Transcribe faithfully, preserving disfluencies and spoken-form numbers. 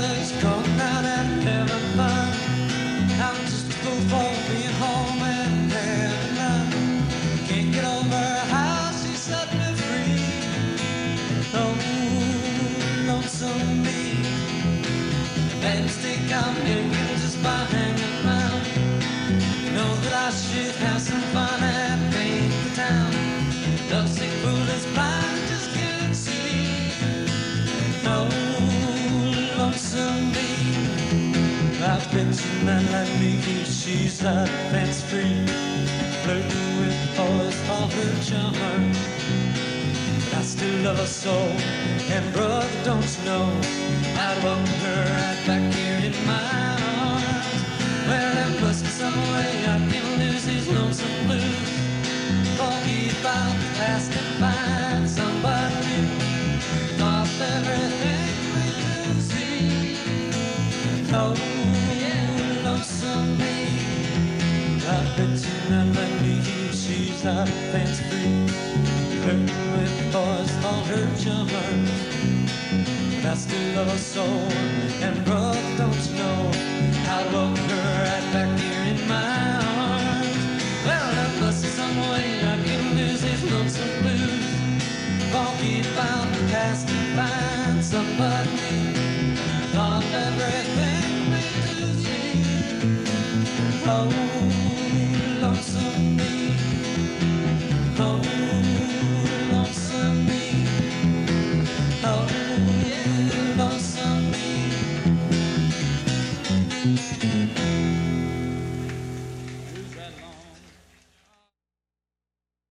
drugs, going out and having fun. I'm just a fool for being home and having none. Can't get over how she set me free. Oh, lonesome me. That mistake I'm making just by hanging around. Know that I should have some fun at Painful Town. Lovesick fool is blind, just can't see. No, lonesome me. I bet you a man like me, she's not fancy free. Flirting with boys, all her charms. But I still love her so. And brother, don't you know, I'd welcome her right back here in my arms. Well, there must be some way I can lose these lonesome blues. Forget about the past and find somebody new. Off everything we do see. Oh, yeah, lonesome me. I bet you not like me, she's not fancy free. Flirting with boys, all her charmers. But I still love her so. And brother, don't you know, I'd welcome her right back here in my arms. Well, there must be some way I can lose these lonesome blues. Forget about the past and find somebody new. All everything we do see. Oh,